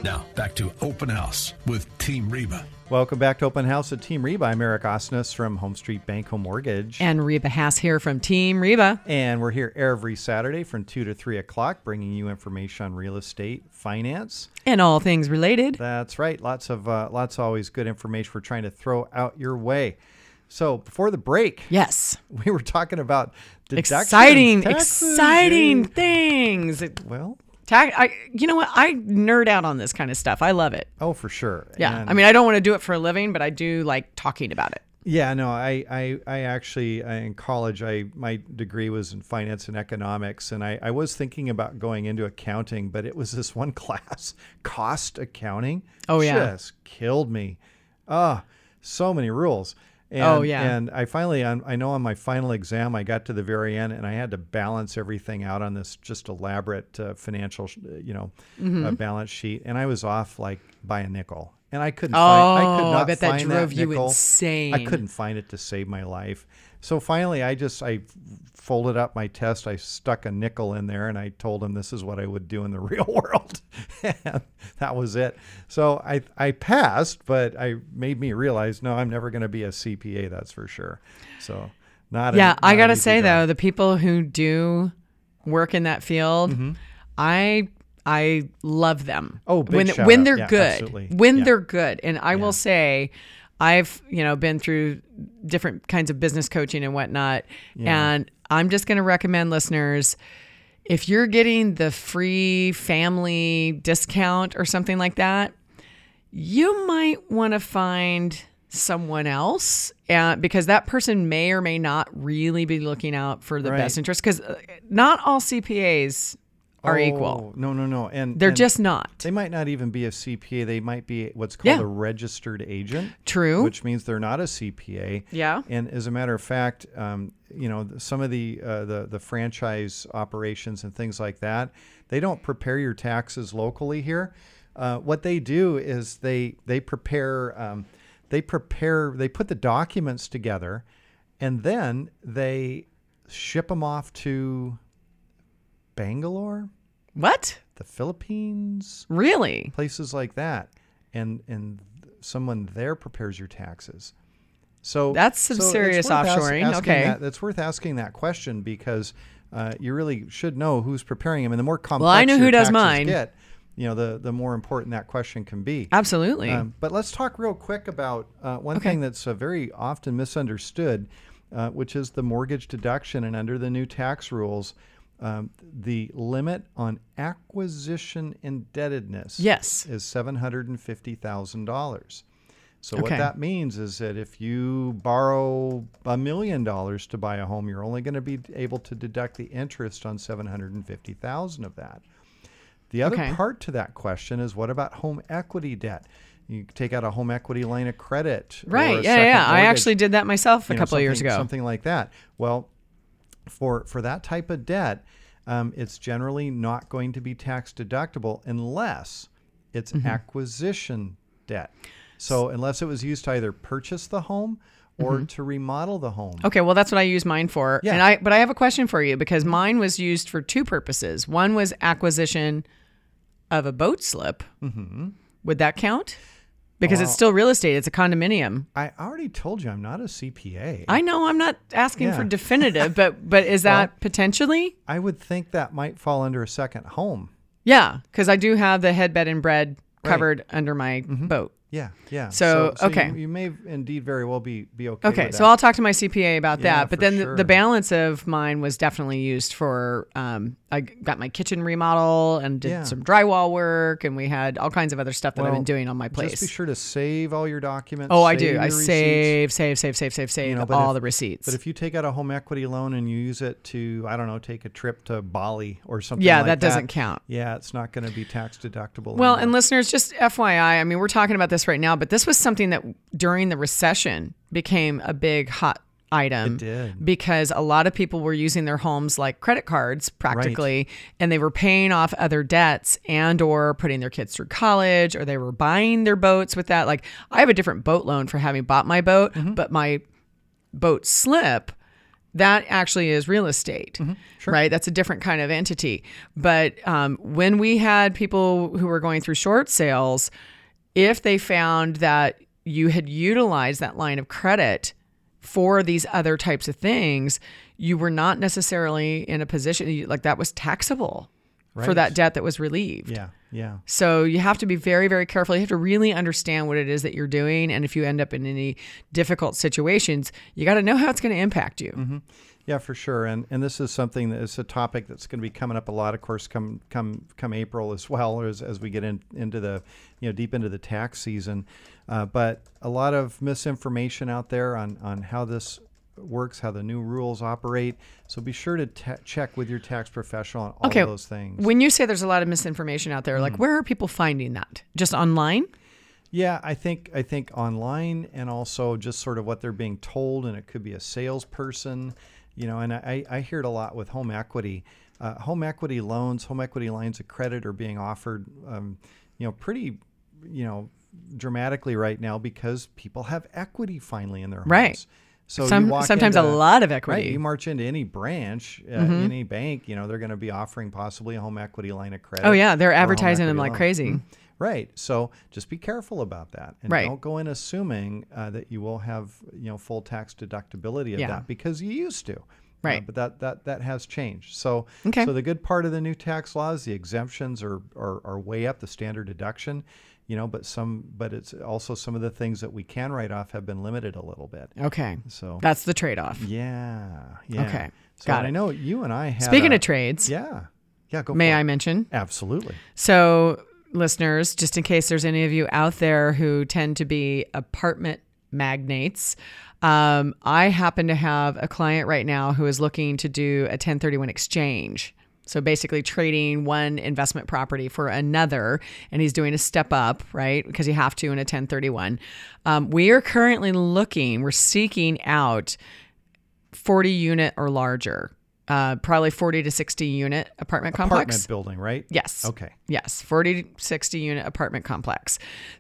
Now, back to Open House with Team Reba. Welcome back to Open House with Team Reba. I'm Eric Osnes from Home Street Bank Home Mortgage. And Reba Haas here from Team Reba. And we're here every Saturday from 2 to 3 o'clock, bringing you information on real estate, finance. And all things related. That's right. Lots of always good information we're trying to throw out your way. So before the break, yes, we were talking about exciting taxes, things. Well, you know what? I nerd out on this kind of stuff. I love it. Oh, for sure. Yeah. And I mean, I don't want to do it for a living, but I do like talking about it. Yeah, no, I actually, in college, my degree was in finance and economics, and I was thinking about going into accounting, but it was this one class, cost accounting. Oh, yeah. Just killed me. So many rules. And, And I finally, I know on my final exam, I got to the very end, and I had to balance everything out on this just elaborate financial, balance sheet, and I was off like by a nickel. And I couldn't find. I could not I bet that find drove that you nickel. insane. I couldn't find it to save my life. So finally, I folded up my test. I stuck a nickel in there, and I told him this is what I would do in the real world. And that was it. So I passed, but I made me realize, no, I'm never going to be a CPA. That's for sure. So not. Yeah, I got to easy say job. though, the people who do work in that field, Mm-hmm. I love them. Oh, big shout when out. they're Yeah, good. absolutely. When Yeah. they're good. And I will say, I've been through different kinds of business coaching and whatnot, and I'm just going to recommend listeners, if you're getting the free family discount or something like that, you might want to find someone else, because that person may or may not really be looking out for the best interest, because not all CPAs are equal. No. And they're just not. They might not even be a CPA. They might be what's called a registered agent. True. Which means they're not a CPA. Yeah. And as a matter of fact, some of the franchise operations and things like that, they don't prepare your taxes locally here. What they do is they prepare. They put the documents together, and then they ship them off to Bangalore. What? The Philippines. Really? Places like that. And someone there prepares your taxes. So that's some serious offshoring. Okay. That's worth asking that question, because you really should know who's preparing them. And the more complex well, I know your who does taxes mine. get, the more important that question can be. Absolutely. But let's talk real quick about one thing that's very often misunderstood, which is the mortgage deduction. And under the new tax rules, the limit on acquisition indebtedness is $750,000. So what that means is that if you borrow $1 million to buy a home, you're only going to be able to deduct the interest on $750,000 of that. The other part to that question is, what about home equity debt? You take out a home equity line of credit. Right. Or a Yeah. second I mortgage, actually did that myself a couple of years ago. Something like that. Well, for that type of debt, it's generally not going to be tax deductible unless it's acquisition debt. So unless it was used to either purchase the home or to remodel the home. Okay, well, that's what I use mine for. Yeah. But I have a question for you, because mine was used for two purposes. One was acquisition of a boat slip. Mm-hmm. Would that count? Because it's still real estate. It's a condominium. I already told you I'm not a CPA. I know. I'm not asking for definitive, but is that potentially? I would think that might fall under a second home. Yeah, because I do have the head, bed, and bread covered under my boat. Yeah. So okay. You may indeed very well be okay with Okay, that. so I'll talk to my CPA about that. But for then sure. the balance of mine was definitely used for, I got my kitchen remodel and did some drywall work, and we had all kinds of other stuff that I've been doing on my place. Just be sure to save all your documents. Oh, I do. I save save all the receipts. But if you take out a home equity loan and you use it to, I don't know, take a trip to Bali or something like that. Yeah, that doesn't count. Yeah, it's not going to be tax deductible. Well, anymore. and listeners, just FYI, I mean, we're talking about this right now, but this was something that during the recession became a big hot item. It did. Because a lot of people were using their homes like credit cards practically, and they were paying off other debts and or putting their kids through college, or they were buying their boats with that. Like, I have a different boat loan for having bought my boat, but my boat slip that actually is real estate, Sure. right? That's a different kind of entity. But when we had people who were going through short sales, if they found that you had utilized that line of credit for these other types of things, you were not necessarily in a position like that was taxable for Right. that debt that was relieved. Yeah. Yeah. So you have to be very, very careful. You have to really understand what it is that you're doing. And if you end up in any difficult situations, you got to know how it's going to impact you. Yeah, for sure. And this is something that is a topic that's going to be coming up a lot, of course, come April as well, as we get into the, deep into the tax season. But a lot of misinformation out there on how this works, how the new rules operate. So be sure to check with your tax professional on all of those things. When you say there's a lot of misinformation out there, like where are people finding that? Just online? Yeah, I think online, and also just sort of what they're being told, and it could be a salesperson, and I hear it a lot with home equity. Home equity loans, home equity lines of credit are being offered, pretty, dramatically right now because people have equity finally in their homes. Right. So sometimes a lot of equity. Right. You march into any branch, any bank, they're going to be offering possibly a home equity line of credit. Oh yeah, they're or a home advertising them equity like loan. crazy. Right. So just be careful about that, and Right. don't go in assuming that you will have full tax deductibility of Yeah. that, because you used to. Right. But that has changed. So Okay. so the good part of the new tax laws, the exemptions are way up, the standard deduction, but it's also some of the things that we can write off have been limited a little bit. Okay. So That's the trade-off. yeah. Okay. So Got it. I know you and I had Speaking of trades, Yeah. Go may for I it. mention? Absolutely. So, listeners, just in case there's any of you out there who tend to be apartment magnates, I happen to have a client right now who is looking to do a 1031 exchange. So basically trading one investment property for another, and he's doing a step up, right? Because you have to in a 1031. We are currently we're seeking out 40 unit or larger. Probably 40 to 60 unit apartment complex. Apartment building, right? Yes. Okay. Yes. 40 to 60 unit apartment complex.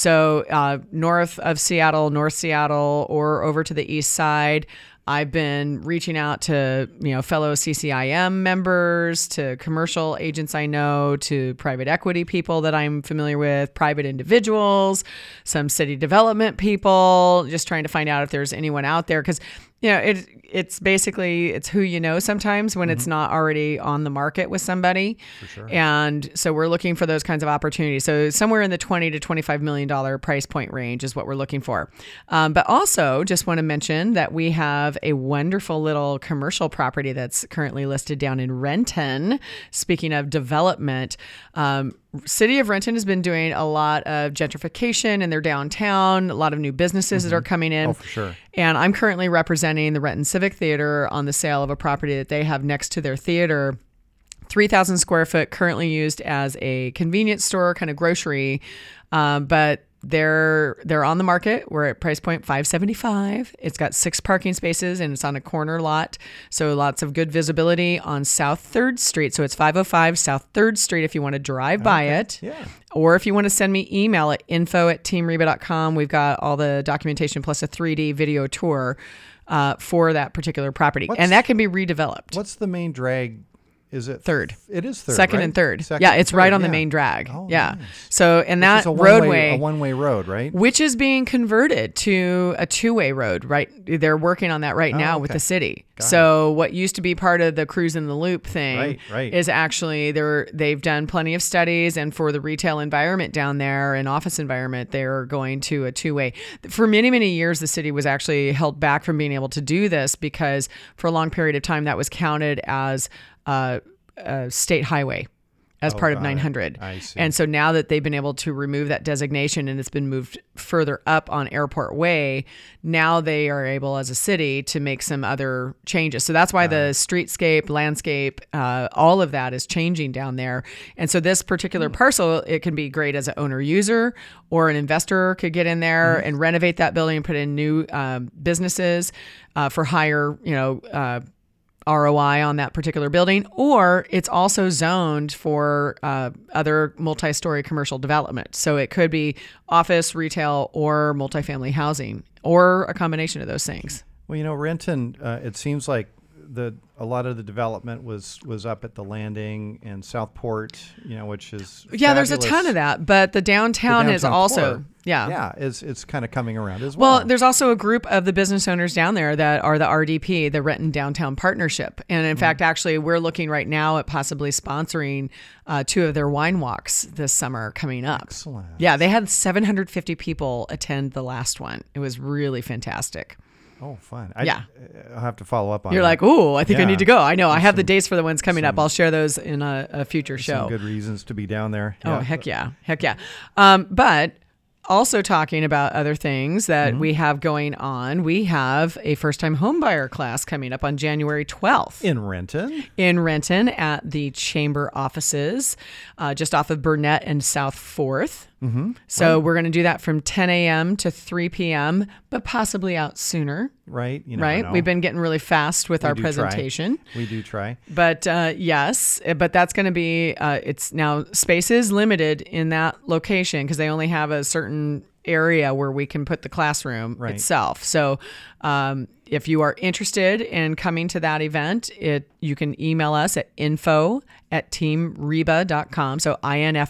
So north of Seattle, North Seattle, or over to the east side. I've been reaching out to, fellow CCIM members, to commercial agents I know, to private equity people that I'm familiar with, private individuals, some city development people, just trying to find out if there's anyone out there. Because, it's basically, it's who you know sometimes when it's not already on the market with somebody. For sure. And so we're looking for those kinds of opportunities. So somewhere in the $20 to $25 million price point range is what we're looking for. But also just want to mention that we have a wonderful little commercial property that's currently listed down in Renton. Speaking of development, City of Renton has been doing a lot of gentrification in their downtown, a lot of new businesses that are coming in. Oh, for sure. And I'm currently representing the Renton Civic Theater on the sale of a property that they have next to their theater. 3,000 square foot, currently used as a convenience store, kind of grocery. But they're on the market. We're at price point $575. It's got 6 parking spaces and it's on a corner lot. So lots of good visibility on South 3rd Street. So it's 505 South 3rd Street if you want to drive by it. Yeah. Or if you want to send me email at info@teamreba.com. We've got all the documentation plus a 3D video tour for that particular property. And that can be redeveloped. What's the main drag? Is it Third? It is third. Second right? and third. Second Yeah, and it's right third, on the yeah. main drag. Oh, Yeah. nice. So, and that It's a roadway, one-way road, right? which is being converted to a 2-way road, right? They're working on that right now with okay. the city. Got So what used to be part of the cruise in the loop thing Right. is actually they've done plenty of studies, and for the retail environment down there and office environment, they're going to a 2-way. For many, many years, the city was actually held back from being able to do this because for a long period of time, that was counted as a state highway as part of got it. 900. I see. And so now that they've been able to remove that designation and it's been moved further up on Airport Way, now they are able as a city to make some other changes. So that's why the streetscape, landscape, all of that is changing down there. And so this particular parcel, it can be great as an owner user, or an investor could get in there and renovate that building and put in new businesses for higher, ROI on that particular building, or it's also zoned for other multi-story commercial development. So it could be office, retail, or multifamily housing, or a combination of those things. Well, Renton, it seems like a lot of the development was up at the Landing and Southport, which is there's a fabulous. ton of that, but the downtown is also core, yeah, it's kind of coming around as well. Well, there's also a group of the business owners down there that are the RDP, the Renton Downtown Partnership, and in fact, actually, we're looking right now at possibly sponsoring 2 of their wine walks this summer coming up. Excellent. Yeah, they had 750 people attend the last one. It was really fantastic. Oh, fun. I'll have to follow up on You're that. like, ooh, I think I Yeah. need to go. I know. I have the dates for the ones coming up. I'll share those in a future show. Some good reasons to be down there. Oh, heck yeah. Heck yeah. But also talking about other things that we have going on, we have a first-time homebuyer class coming up on January 12th. In Renton At the Chamber offices, just off of Burnett and South 4th. Mm-hmm. So we're going to do that from 10 a.m. to 3 p.m., but possibly out sooner. Right. You never Right. know. We've been getting really fast with our do try. presentation. We do try. But yes, but that's going to be, it's now space is limited in that location because they only have a certain area where we can put the classroom itself. So if you are interested in coming to that event, you can email us at info@teamreba.com. So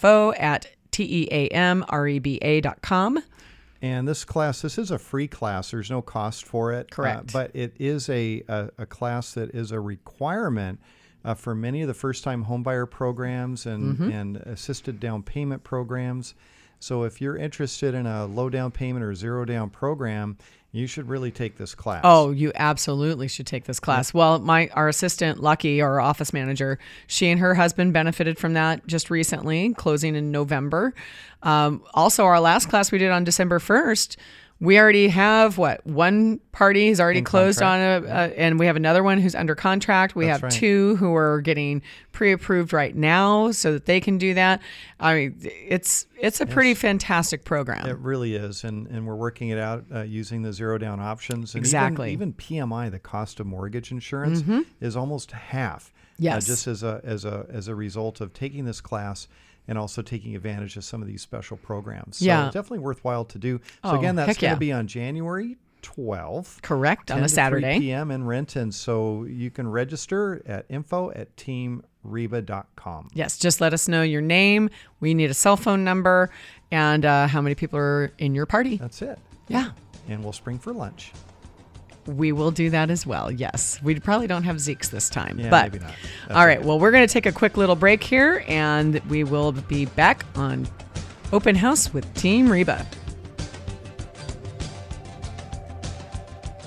info@teamreba.com. And this is a free class. There's no cost for it. Correct. But it is a class that is a requirement for many of the first-time homebuyer programs and assisted down payment programs. So if you're interested in a low down payment or zero down program, you should really take this class. Oh, you absolutely should take this class. Well, our assistant, Lucky, our office manager, she and her husband benefited from that just recently, closing in November. Also, our last class we did on December 1st, we already have one party has already closed on and we have another one who's under contract. We have 2 who are getting pre-approved right now so that they can do that. I mean, it's a pretty fantastic program. It really is, and we're working it out using the zero down options. And exactly. Even PMI, the cost of mortgage insurance, is almost half. Yes. Just as a result of taking this class and also taking advantage of some of these special programs. So it's definitely worthwhile to do. So again, that's going to be on January 12th. Correct, on a 10 to Saturday. 3 p.m. in Renton. So you can register at info@teamreba.com. Yes, just let us know your name. We need a cell phone number and how many people are in your party. That's it. Yeah. And we'll spring for lunch. We will do that as well. Yes. We probably don't have Zeeks this time. Yeah, but maybe not. All right. Well, we're going to take a quick little break here and we will be back on Open House with Team Reba.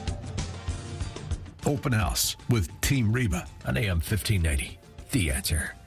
Open House with Team Reba on AM 1590. The Answer.